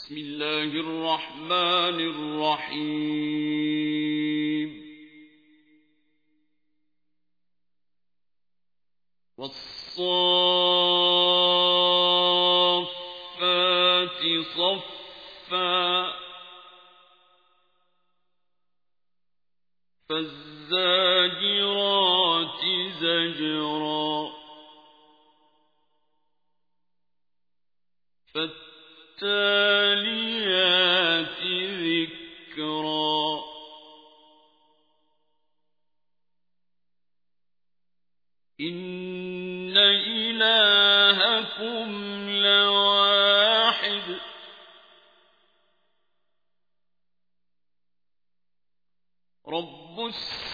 بسم الله الرحمن الرحيم والصافات صفا فالزاجرات زجرا فالتاليات ذكرا إن إلهكم لواحد رب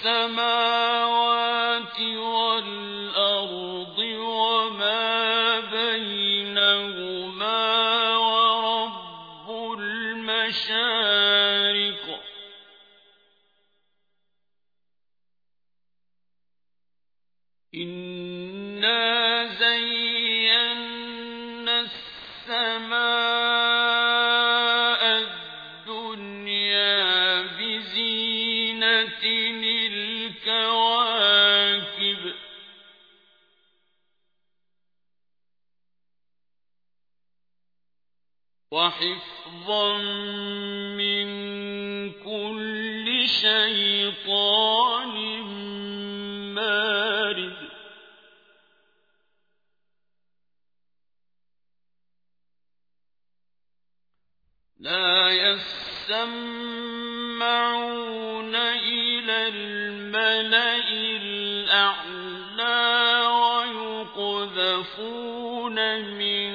السماوات والأرض وما بينهما ورب المشارق إنا زينا السماء الدنيا بزينة الكواكب وحفظا من كل شيطان مارد لا يسمعون إلى الملأ الأعلى ويقذفون من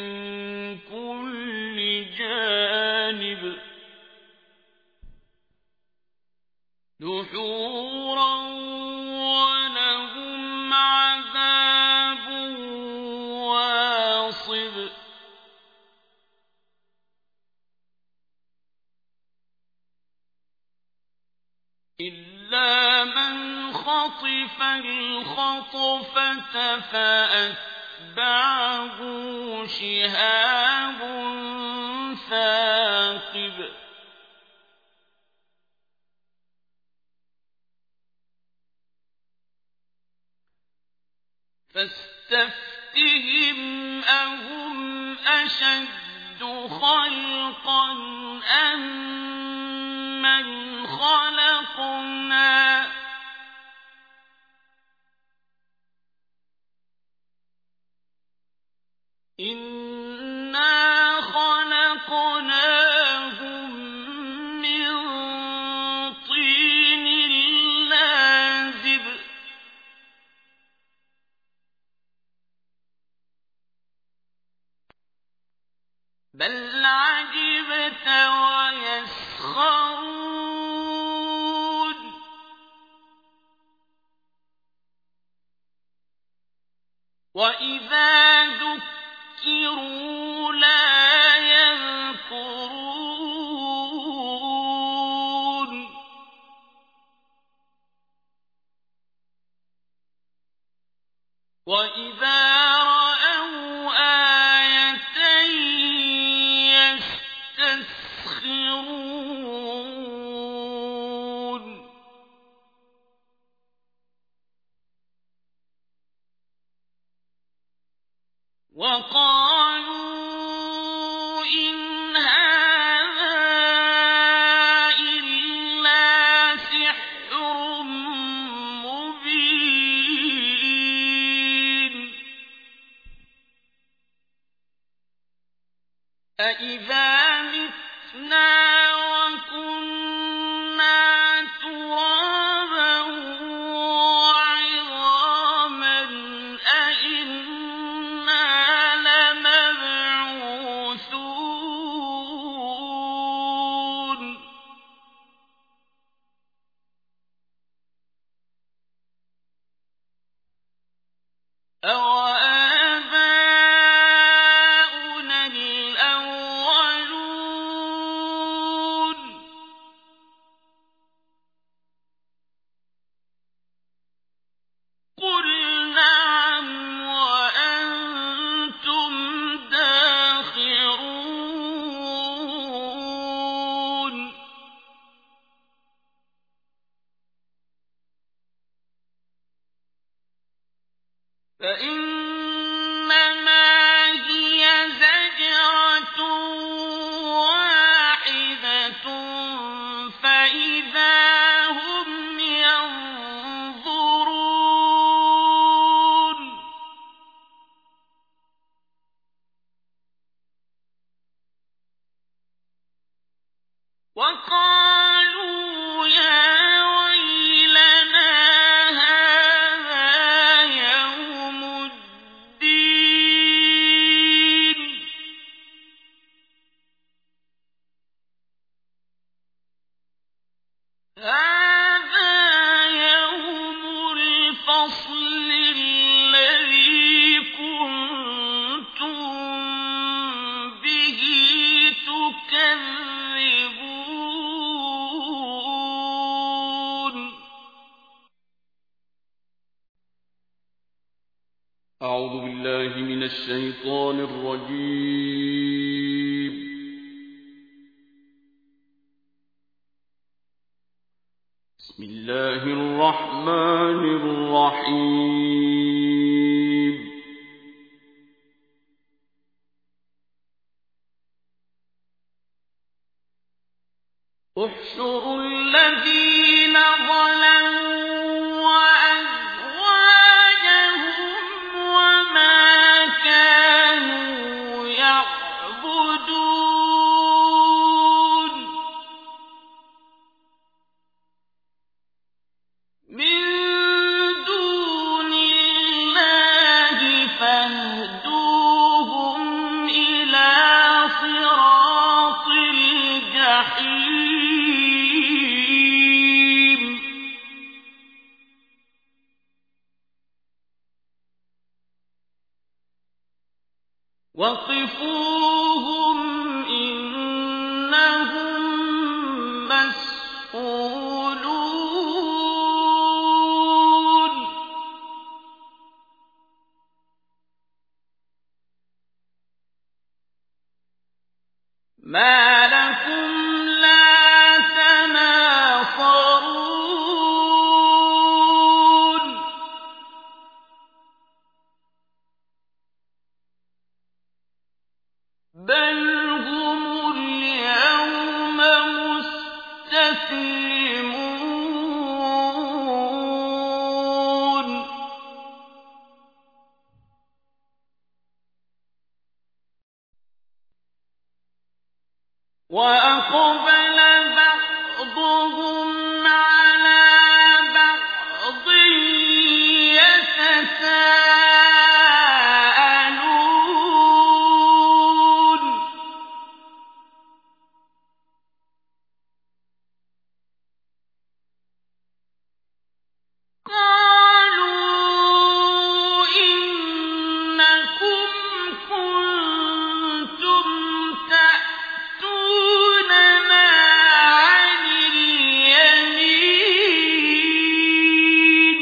كل جانب دحورا ولهم عذاب واصب إلا من خطف الخطفة فأتبعه شهاب ثاقب فاستفتهم أهم أشد خلقا أم من خلقنا إنا خلقناهم من طين لازب بل عجبت ويسخرون وإذا ذكروا لا يذكرون وإذا رأوا آية يستسخرون وقالوا إن هذا إلا سحر مبين أإذا متنا وكنا ترابا وعظاما أإنا لمبعوثون أوآباؤنا الأولون فإنما هي زجرة واحدة فإذا هم ينظرون وقالوا يا ويلنا هذا يوم الدين هذا يوم الفصل الذي كنتم به تكذبون أعوذ بالله من الشيطان الرجيم بسم الله الرحمن الرحيم احشروا الذين ظلموا وأزواجهم وما كانوا يعبدون من دون الله فاهدوهم إلى صراط الجحيم وقفوهم إنهم مسئولون ما لكم لا تناصرون بل هم اليوم مستسلمون وأقبل بعضهم على بعض يتساءلون قالوا إنكم كنتم تأتوننا عن اليمين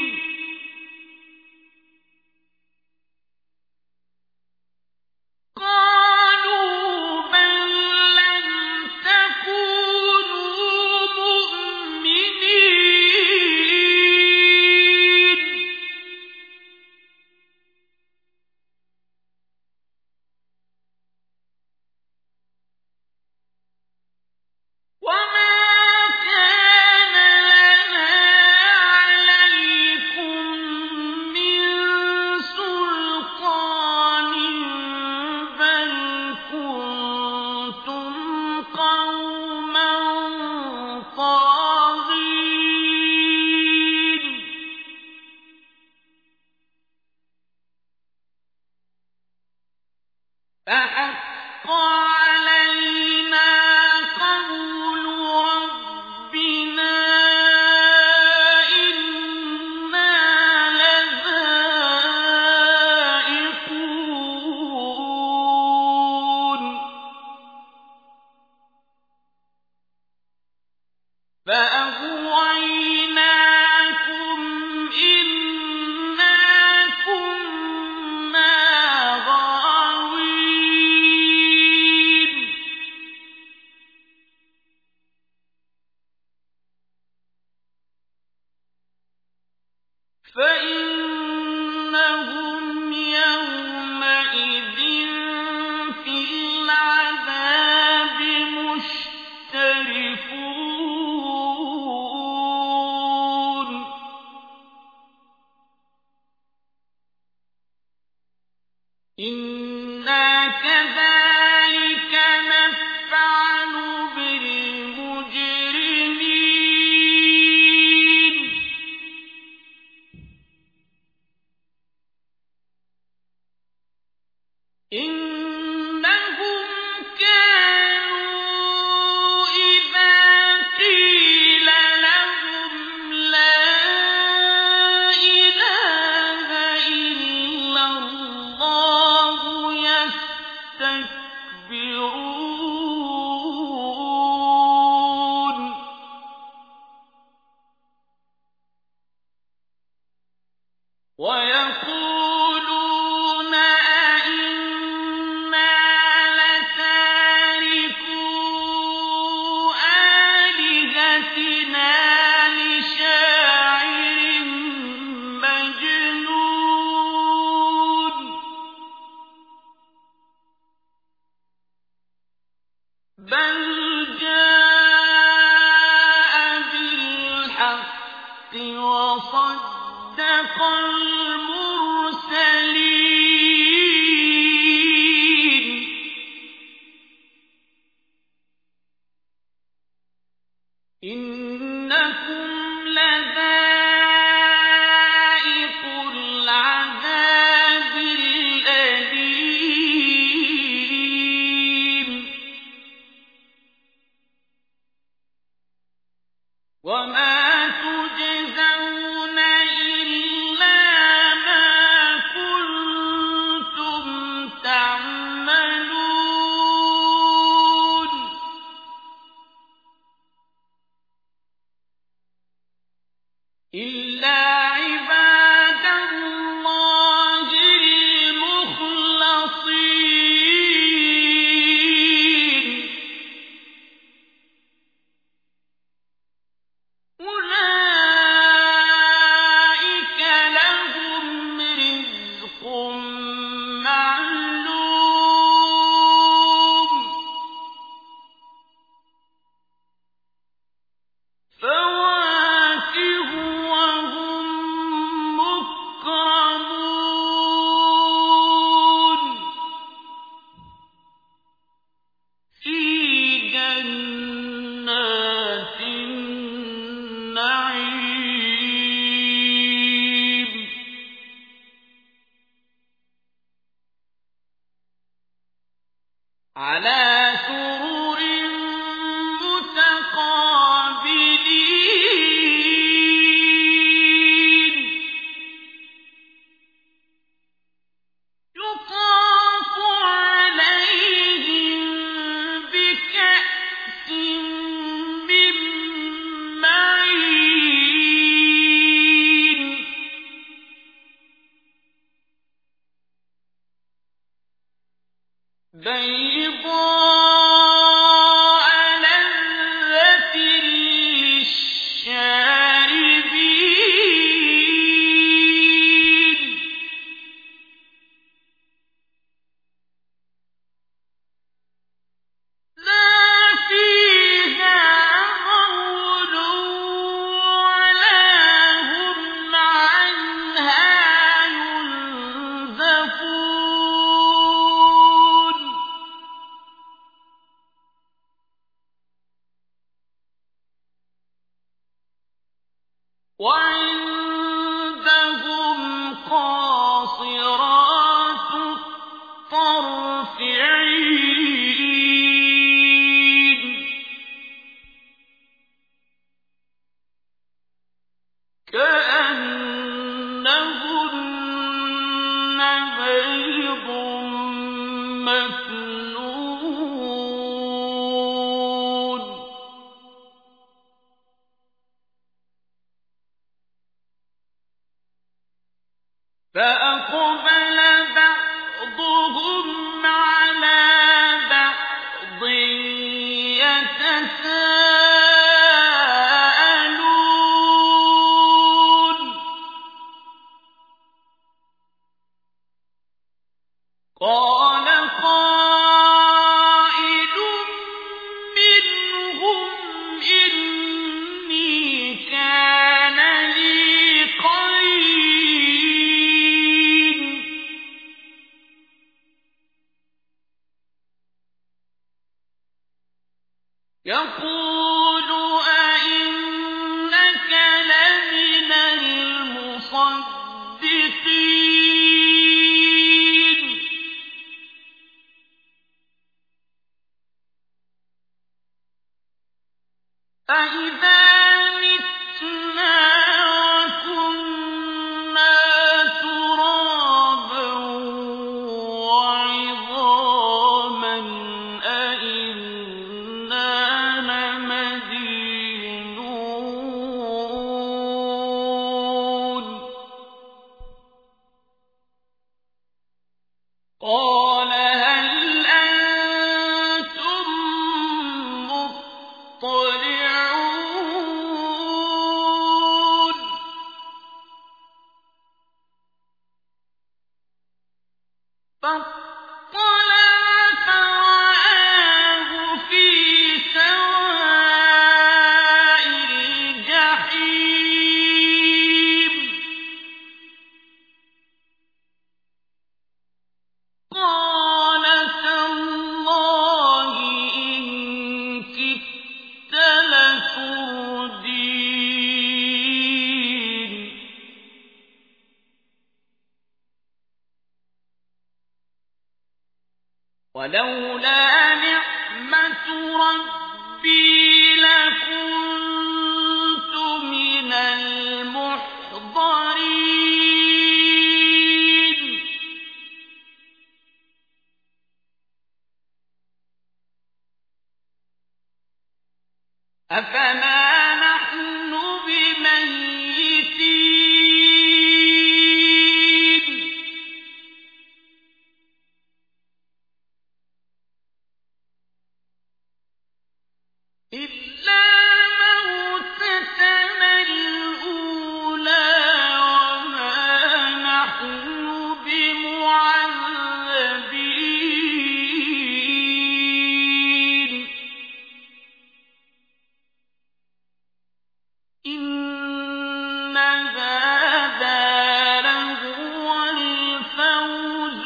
قالوا بل لم تكونوا مؤمنين وما كان لنا عليكم من سلطان بل كنتم قوما طاغين فحق علينا قول ربنا إنا لذائقون فأغويناكم إنا كنا غاوين فإنهم بل جاء بالحق وصدق المرسلين إنكم لذائق العذاب الأليم وما تجزون إلا ما كنتم تعملون إلا عباد الله المخلصين أولئك لهم رزق معلوم فواكه وهم مكرمون في جنات النعيم على سرر متقابلين يطاف عليهم بكأس من معين بيضاء لذة للشاربين لا فيها غول ولا هم عنها ينزفون وعندهم قاصرات الطرف عين كأنهن بيض مكنون فأقبل بعضهم على بعض يتساءلون قال قائل منهم إني كان لي قرين يقول أئنك لمن المصدقين أَإِذَا مِتْنَا وَكُنَّا تُرَابًا وَعِظَامًا أَإِنَّا لَمَدِينُونَ قَالَ هَلْ أَنتُم مُّطَّلِعُونَ ولولا نعمة ربي لكنت من المحضرين أفما نحن بميتين إلا موتتنا الأولى وما نحن بمعذبين إن هذا لهو الفوز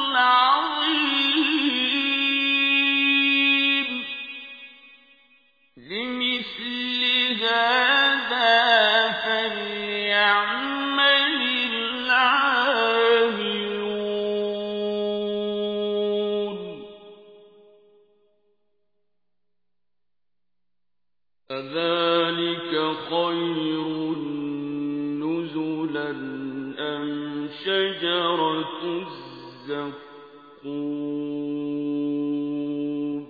العظيم لمثل هذا فليعمل العاملون أذلك خير نزلا أم شجرة الزقوم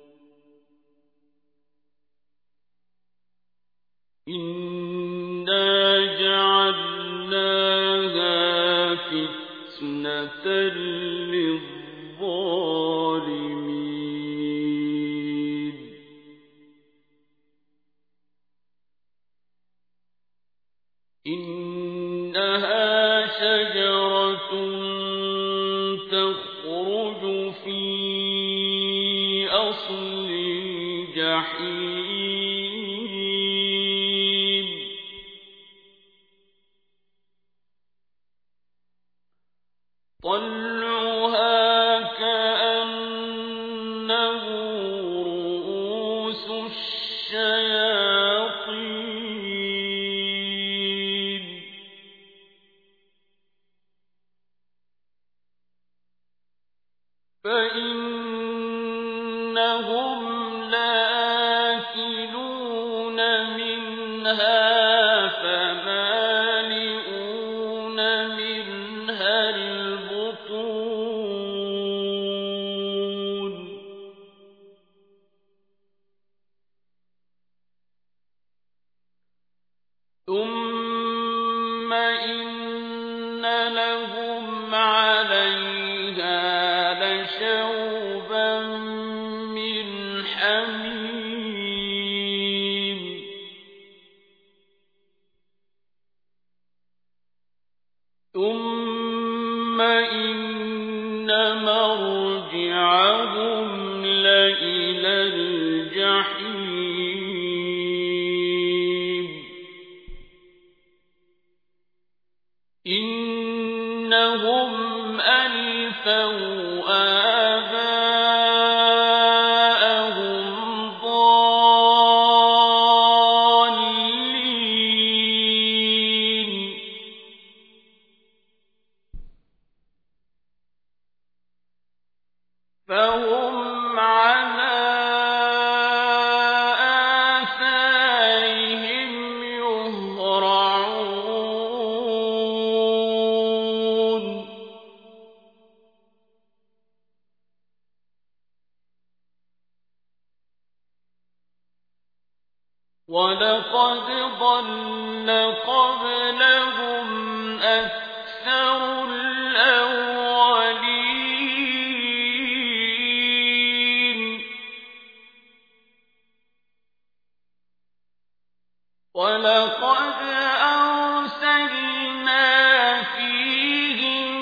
إنا جعلناها فتنة للظالمين إنها شجرة تخرج في أصل الجحيم طلعها كأنه رؤوس الشياطين فإنهم لآكلون منها فمالئون منها البطون ثم إن لهم عليها لشوبا من حميم ثم إن مرجعهم لإلى الجحيم إنهم ألفوا آباءهم ضالين فهم على آثارهم يهرعون ولقد ضل قبلهم أكثر الأولين ولقد أرسلنا فيهم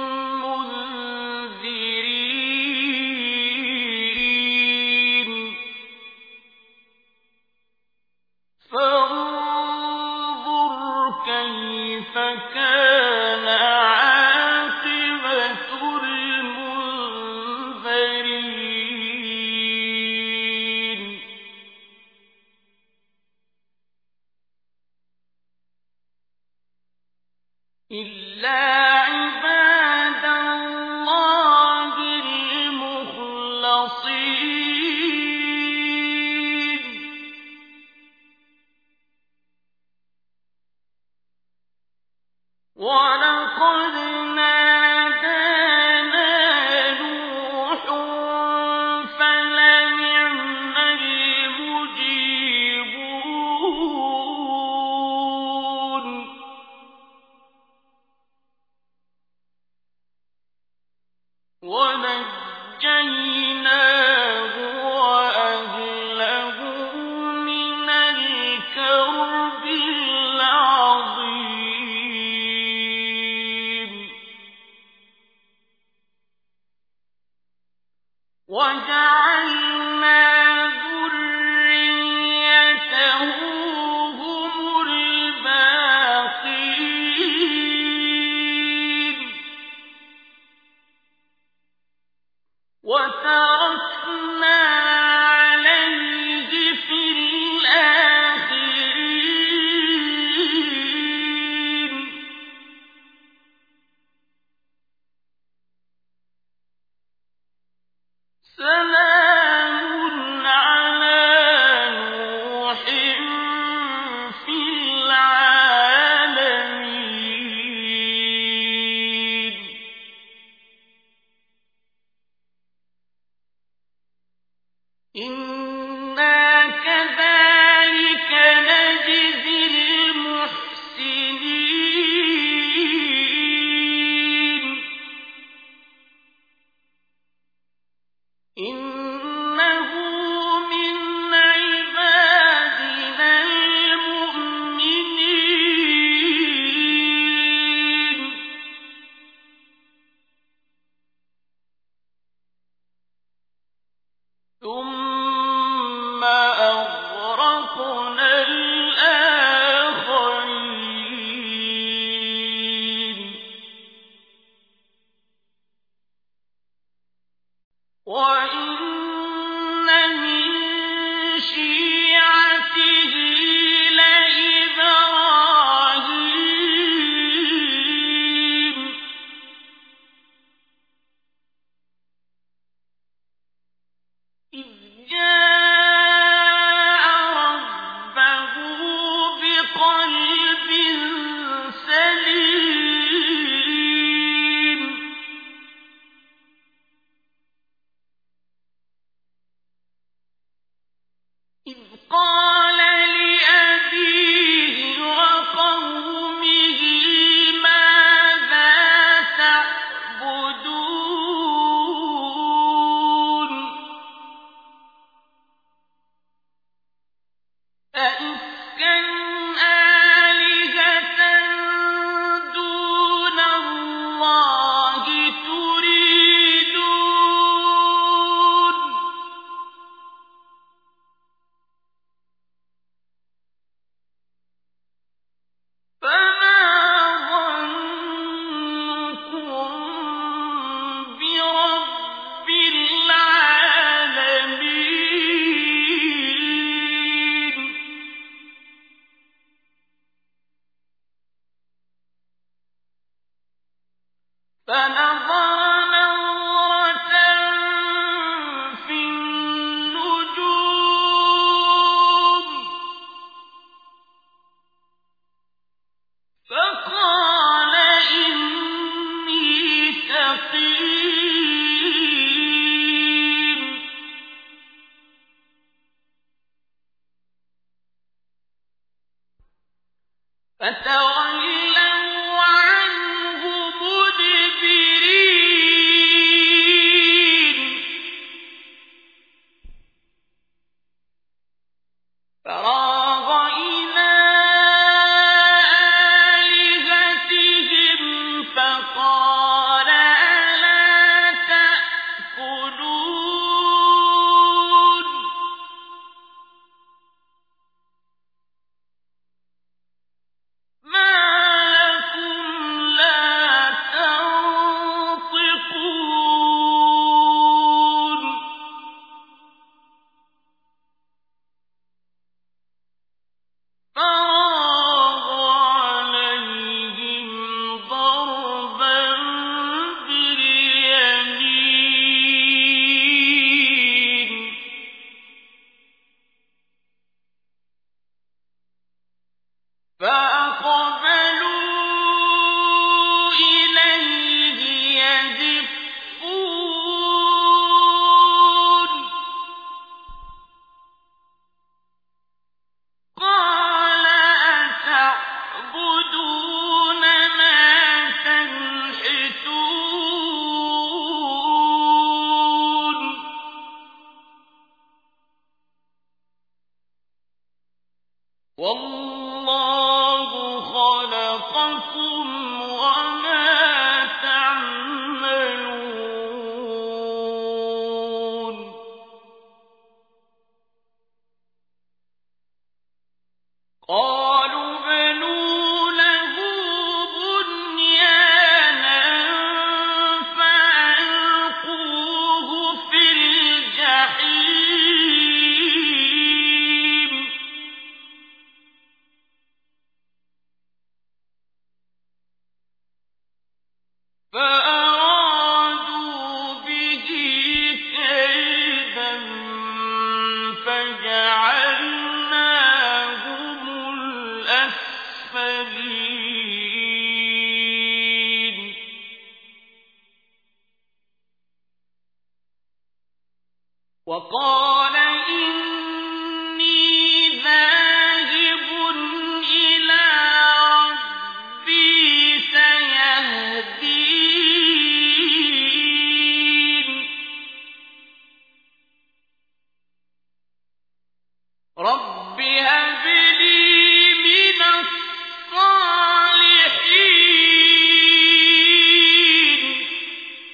منذرين فانظر كيف كان عاقبة المنذرين إلا عباد الله المخلصين وأغرقنا الآخرين وإن من شيعته لإبراهيم إذ جاء ربه بقلب سليم إذ قال لأبيه وقومه ماذا تعبدون أئفكا آلهة دون الله تريدون فما ظنكم برب العالمين فنظر نظرة في النجوم فقال إني سقيم فتولوا عنه مدبرين فراغ إلى آلهتهم فقال ألا تأكلون ما لكم لا تنطقون فراغ عليهم ضربا باليمين فأقبلوا إليه يزفون قال أتعبدون ما تنحتون والله خلقكم وما تعملون قالوا بنوا له بنيانا فألقوه في الجحيم فأرادوا به كيدا فجعلناهم الأسفلين وقال إني ذاهب إلى ربي سيهدين رب هب لي من الصالحين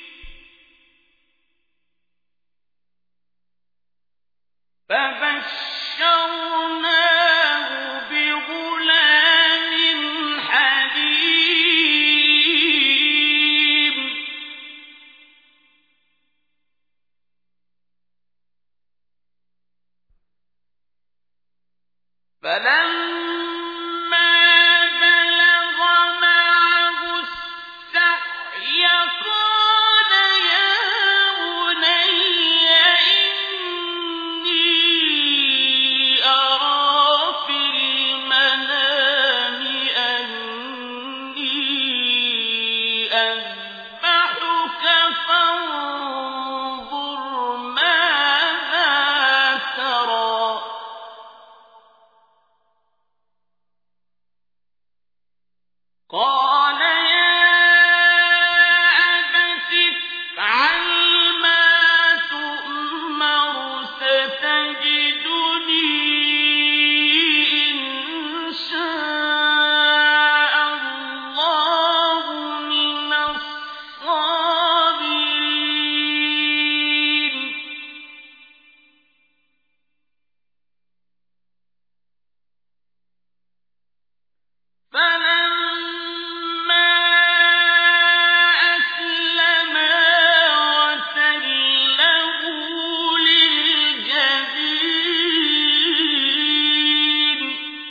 فبشرناه فلما بلغ معه السعي قال يا بني إني أرى في المنام أني أذبحك فانظر ماذا ترى قال يا أبت افعل ما تؤمر ستجدني إن شاء الله من الصابرين فلما أسلما وتله للجبين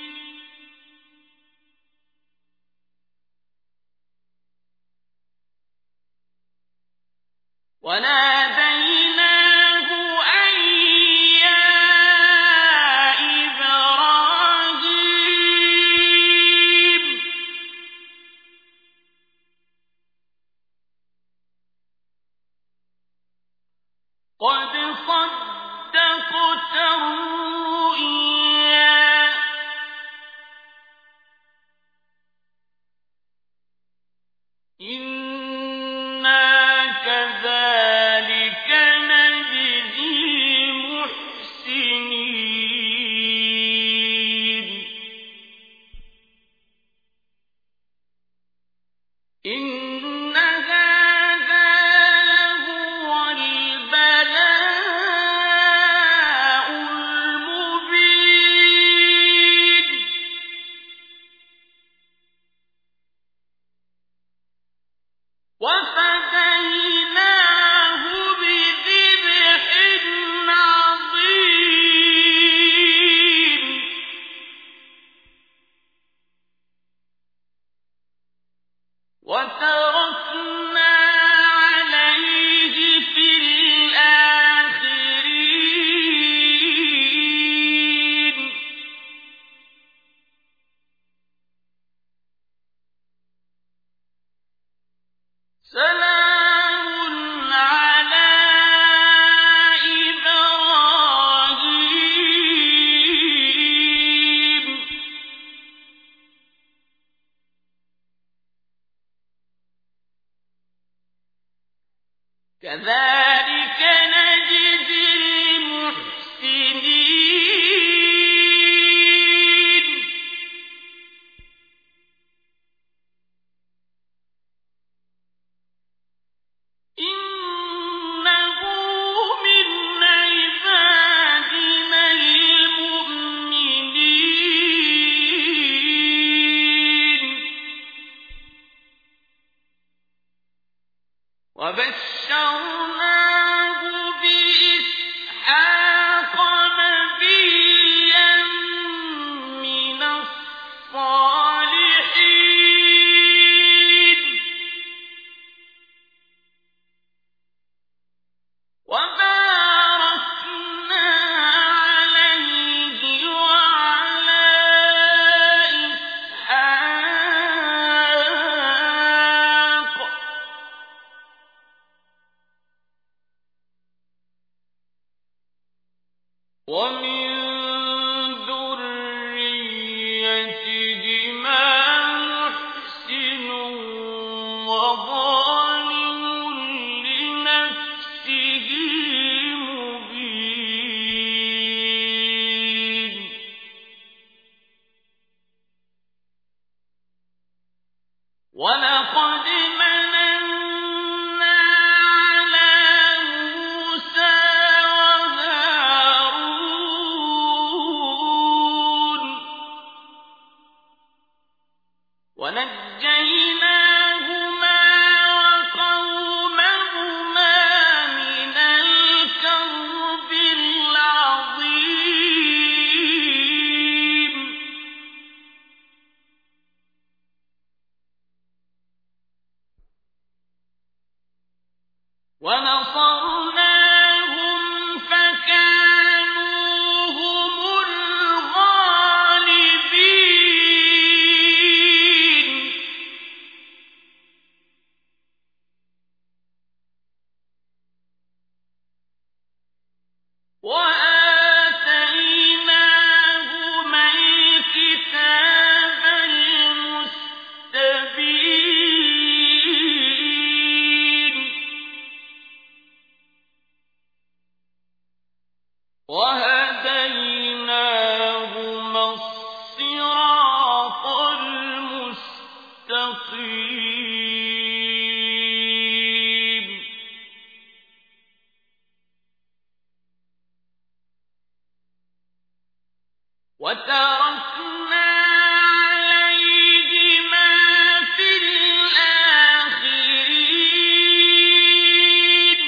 وناديناه أن يا إبراهيم قد صدقت الرؤيا إنا كذلك نجزي المحسنين إن هذا لهو البلاء المبين وفديناه بذبح عظيم وتركنا عليه في الآخرين سلام على إبراهيم كذلك نجزي المحسنين إنه من عبادنا المؤمنين وبشرناه بإسحاق نبيا من الصالحين وباركنا عليه وعلى إسحاق ومن ذريتهما محسن وظالم لنفسه مبين ولقد مننا على موسى وهارون ونجيناهما وقومهما من الكرب العظيم وتركنا عليهما في الآخرين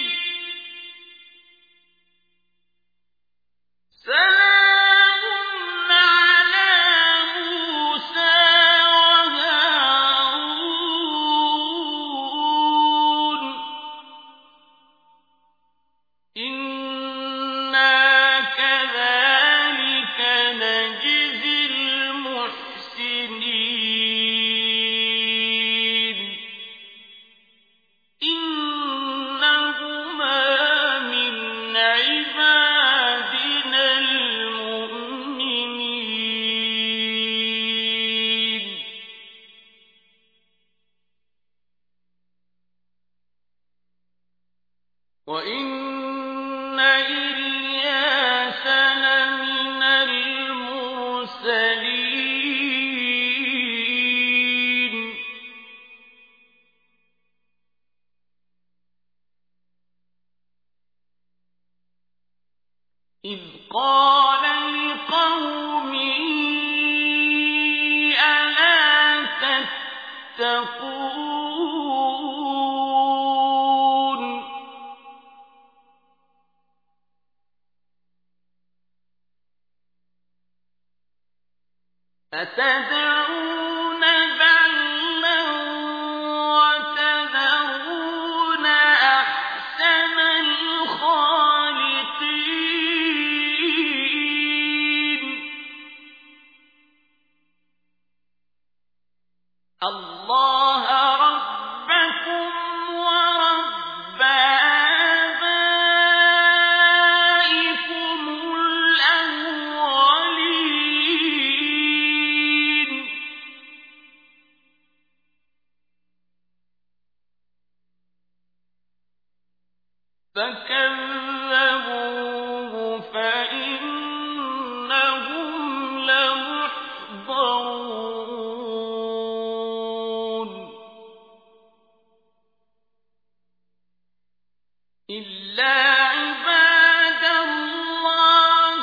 سلام على موسى وهارون إنا كذلك نجزي المحسنين إنهما من عبادنا المؤمنين وإن إلياس لمن المرسلين إذ قال لقومه ألا تتقون أتدعون بعلا وتذرون أحسن الخالقين الله ربكم ورب آبائكم الأولين فكذبوه فإنهم لمحضرون إلا عباد الله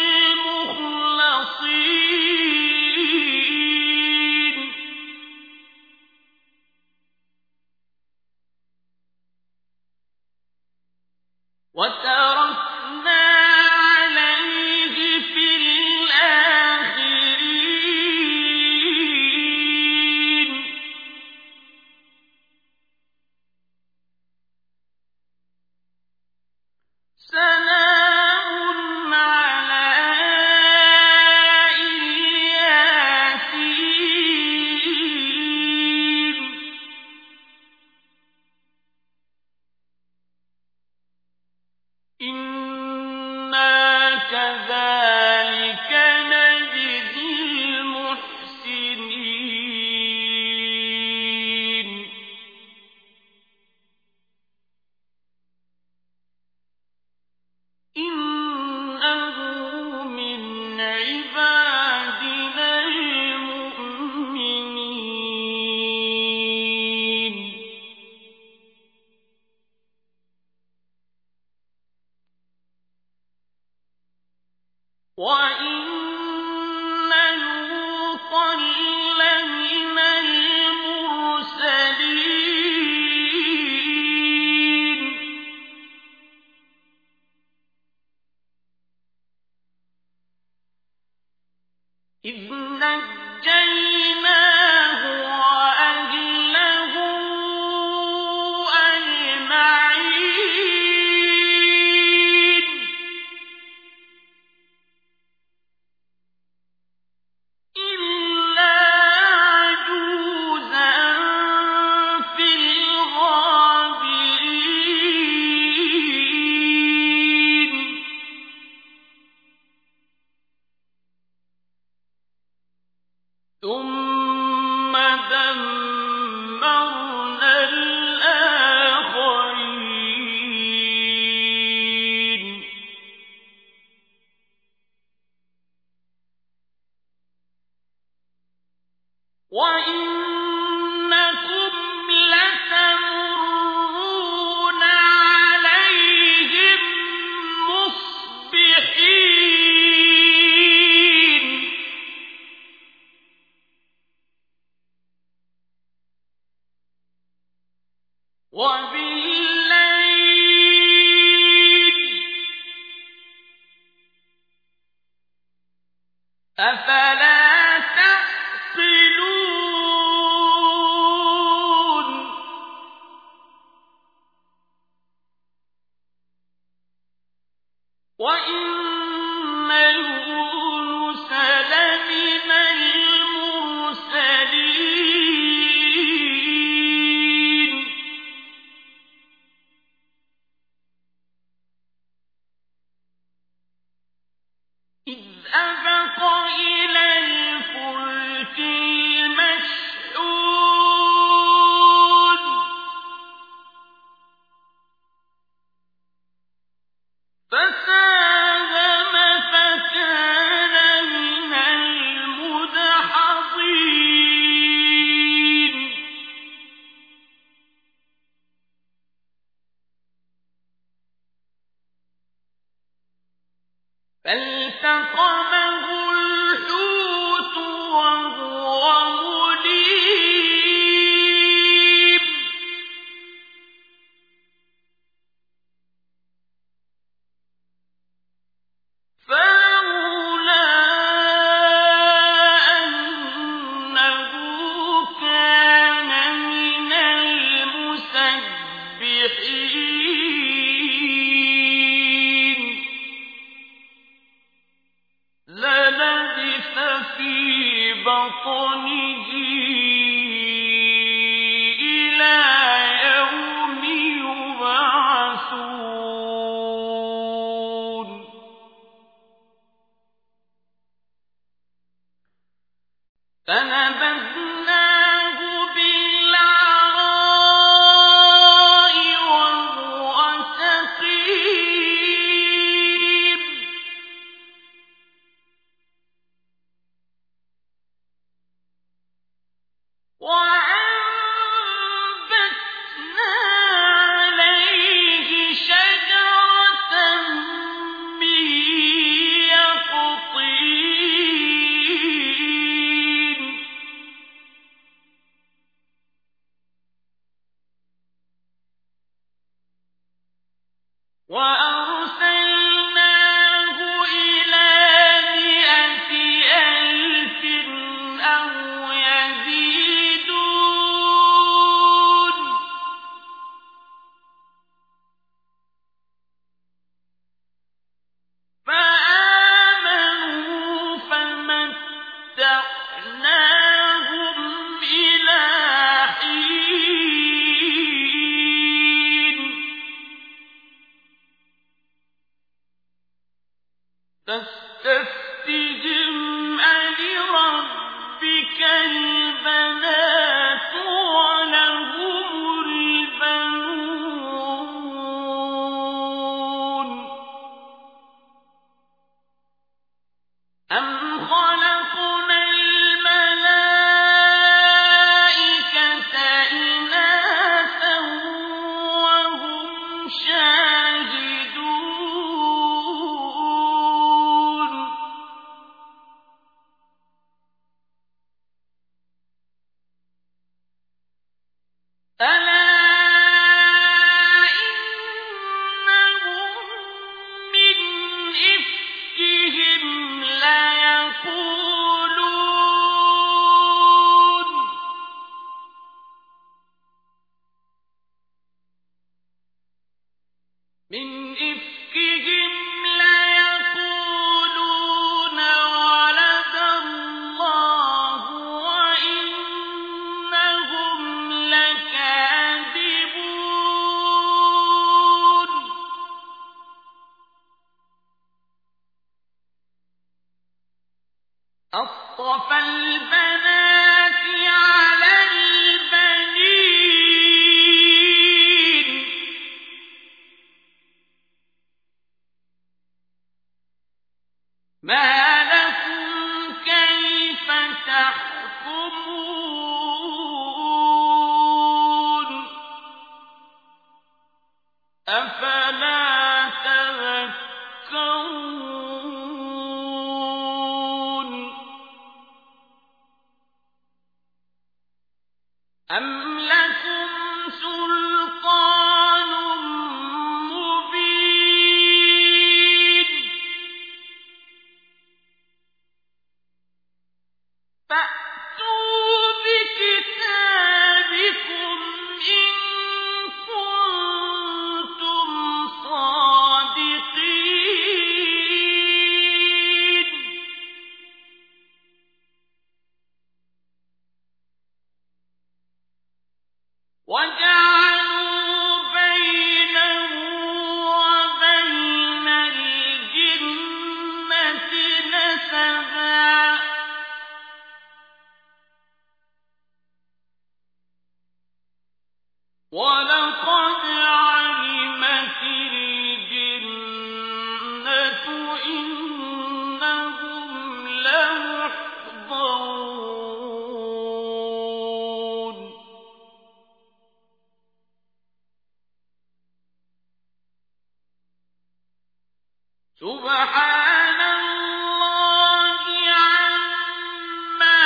المخلصين وتركنا عليه في الآخرين سلام على الياسين إنا كذلك نجزي المحسنين إنه من عبادنا المؤمنين وإن لوطا لمن المرسلين إذ نجيناه وأهله أجمعين إلا عجوزا في الغابرين ثم دمرنا الآخرين وإنكم لتمرون عليهم مصبحين أفلا تعقلون وإن يونس لمن المرسلين إذ أبق إلى الفلك المشحون فساهم فكان من المدحضين فالتقمه الحوت وهو مليم فلولا أنه كان من المسبحين للبث في بطنه إلى يوم يبعثون فنبذناه بالعراء وهو سقيم وأنبتنا عليه شجرة من يقطين وأرسلناه إلى 100,000 أو يزيدون فآمنوا فمتعناهم إلى حين فاستفتهم ألربك البنات ولهم البنون أم خلقنا الملائكة إناثا وهم شاهدون ألا إنهم من إفكهم ليقولون من إفكهم ليقولون ولد الله وإنهم لكاذبون أصطفى البنات على البنين ما لكم كيف تحكمون أفلا تذكرون أم لكم سلطان مبين فَأْتُوا بِكِتَابِكُمْ إِن كُنتُمْ صَادِقِينَ وَجَعَلُوا بَيْنَهُ وَبَيْنَ الْجِنَّةِ نَسَبًا وَلَقَدْ عَلِمَتِ الْجِنَّةُ إِنَّهُمْ لَمُحْضَرُونَ سُبْحَانَ اللَّهِ عَمَّا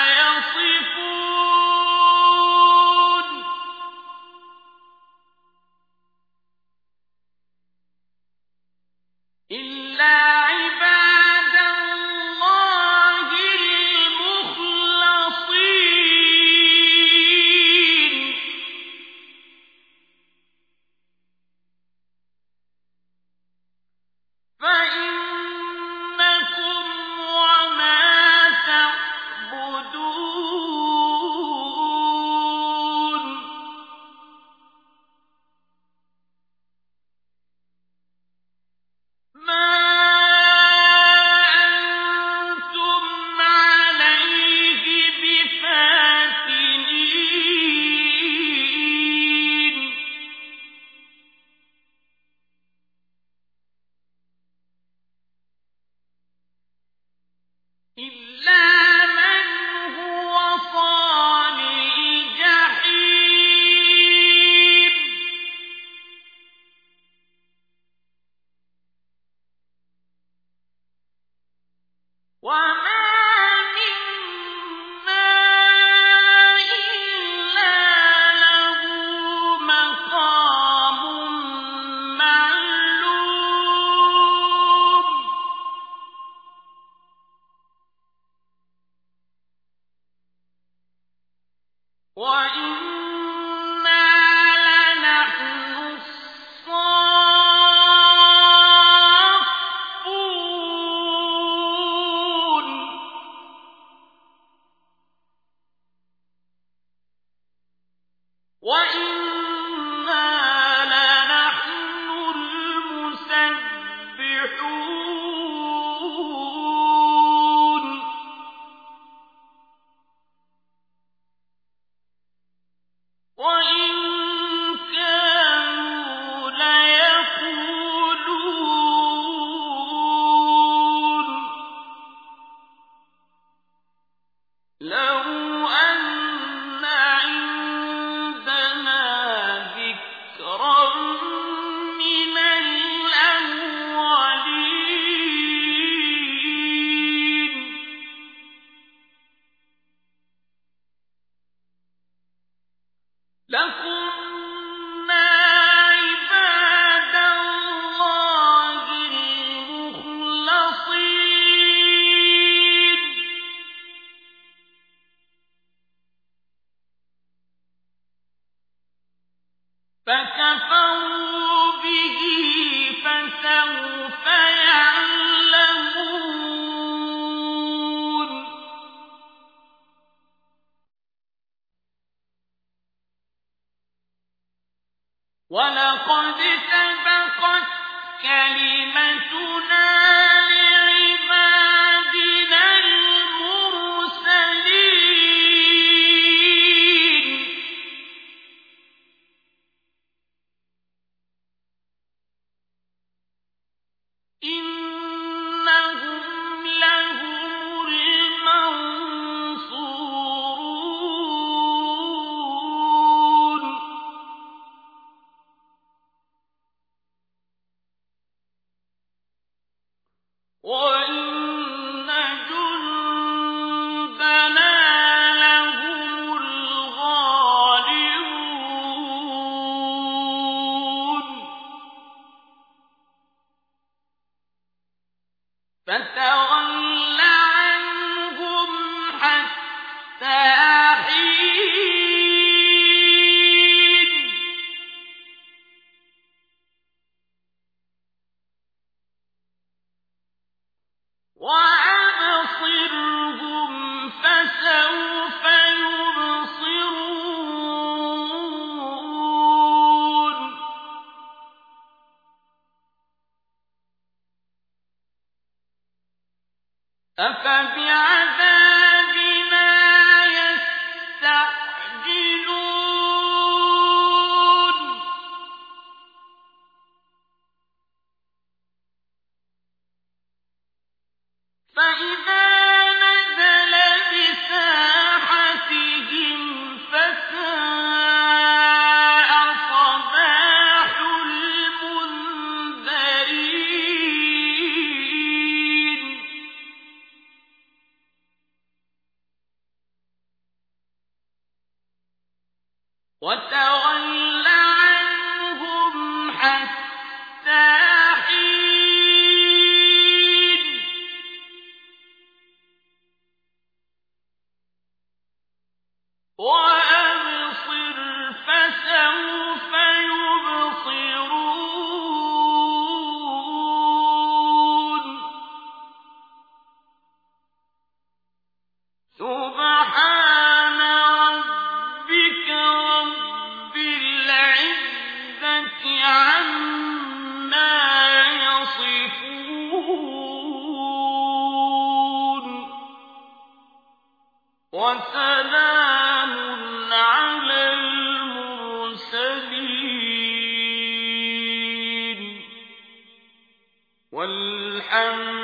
يَصِفُونَ إِلَّا عِبَادَ اللَّهِ الْمُخْلَصِينَ فَإِنَّكُمْ وَمَا تَعْبُدُونَ مَا أَنتُمْ عَلَيْهِ بِفَاتِنِينَ إِلَّا مَنْ هُوَ صَالِ الْجَحِيمِ وَمَا مِنَّا إِلَّا لَهُ مَقَامٌ مَّعْلُومٌ وَإِنَّا لَنَحْنُ الصَّافُّونَ وَإِنَّا لَنَحْنُ الْمُسَبِّحُونَ وَإِن كَانُوا لَيَقُولُونَ لَوْ أَنَّ عِندَنَا ذِكْرًا مِّنَ الْأَوَّلِينَ لَكُنَّا عِبَادَ اللَّهِ الْمُخْلَصِينَ فَكَفَرُوا بِهِ فَسَوْفَ يَعْلَمُونَ وَلَقَدْ سَبَقَتْ كَلِمَتُنَا لِعِبَادِنَا الْمُرْسَلِينَ إِنَّهُمْ لَهُمُ الْمَنصُورُونَ أَفَبِعَذَابِنَا يَسْتَعْجِلُونَ فَإِذَا نَزَلَ بِسَاحَتِهِمْ فَسَاءَ صَبَاحُ الْمُنذَرِينَ وَتَوَلَّ عَنْهُمْ حَتَّىٰ حِينٍ وَأَبْصِرْ فَسَوْفَ يُبْصِرُونَ سُبْحَانَ رَبِّكَ رَبِّ الْعِزَّةِ عَمَّا يَصِفُونَ وَسَلَامٌ عَلَى الْمُرْسَلِينَ وَالْحَمْدُ